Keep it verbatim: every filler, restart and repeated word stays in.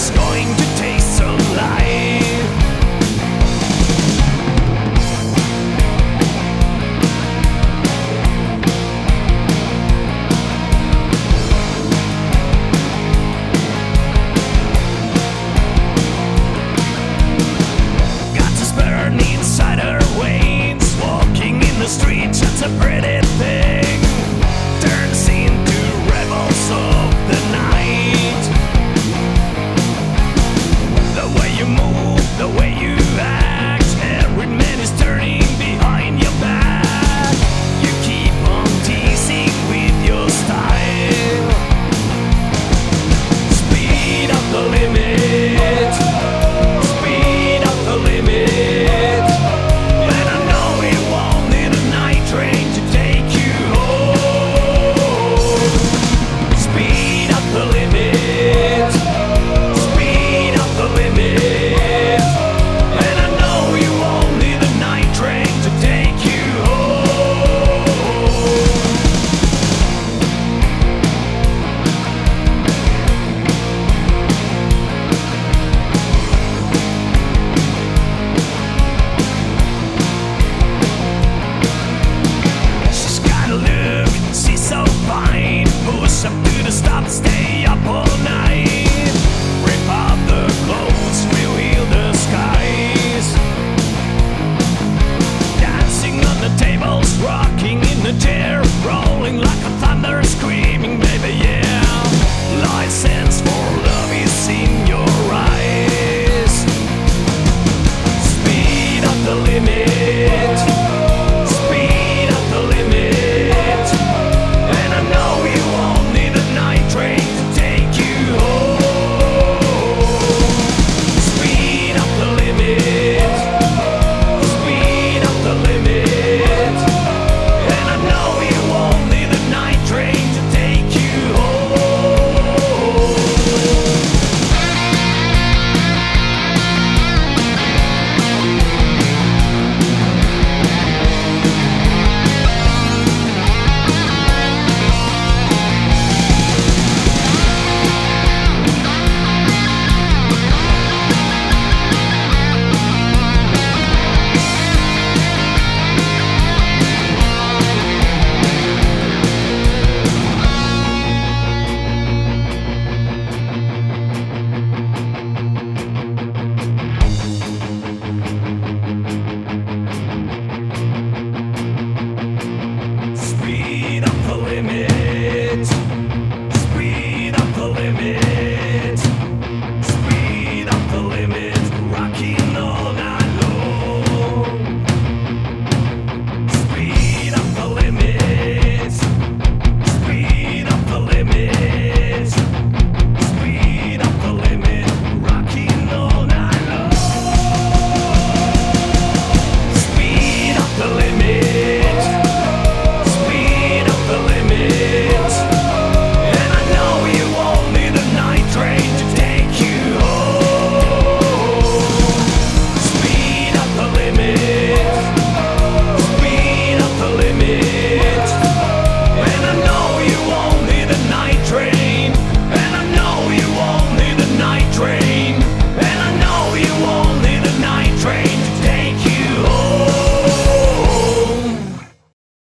It's going to taste so light. Got this burn inside her veins. Walking in the streets, that's a pretty thing. Turns into rebels of the night. The way you move, the way you act, every man is turning behind your back. You keep on teasing with your style. Speed up the limit. Speed up the limit. And I know you won't need a night train to take you home. Speed up the limit. Speed up the limit. And I know you won't need a night train to take you home. She's got a look, she's so fine. Push up to the stop, stay up all night.